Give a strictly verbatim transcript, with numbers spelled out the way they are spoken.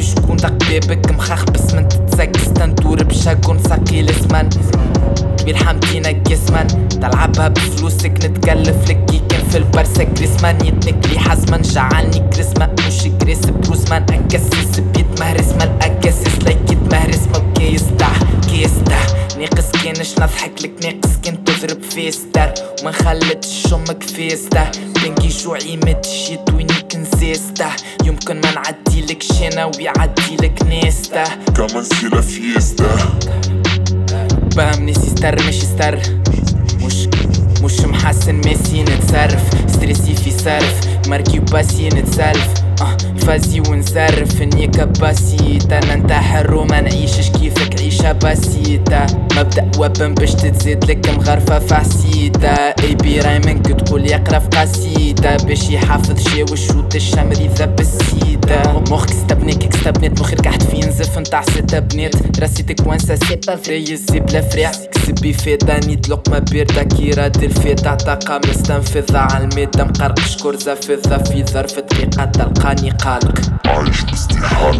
شكون دقبيبك مخاخ بس من تتسكس تندور بشاكون ثقيل اسمن كبير حمدينا جسمن تلعبها بفلوسك نتكلف لك كي كان في البرسة جريسمان يتنك لي حزمن جعلني كريسما مش جريس بروسمان اكسس بيت مهرس مال اكسس ليك يتمهرس ما كيستح كيستح ناقص كانش نضحك لك ناقص كان تضرب فيستر وما خلتش امك فيسته بنكي جوعي متشيت ويني كنزيسته يمكن ما نعديلك شينا ويعديلك نيسته كمان سي لا فيستا فهمني سيستر مش ستر مش مش محسن ميسي نتصرف ستريسي في صرف ماركي وباسي نتسلف اه فازي ونصرف النيكا بسيطة ننتحر وما نعيشش كيفك عيشة بسيطة مبدأ وبن باش تتزيد لك مغرفة في عسيدة اي بي رايمنك تقول يقرا في قصيدة باش يحافظ شي وشوت الشمري ذا بالسيدة مخك استبنيك استبنيت مخك قاعد في نزف نتاع ستة بنيت راسيتك وانسا سي با فري الزيب لا فريع كسبي فيدا نيت لقمة بيرتا كي راد الفيتا طاقة مستنفذة عالميدا مقرقش كرزة فضة في ظرف دقيقة تلقاني قالق عايش باستحالة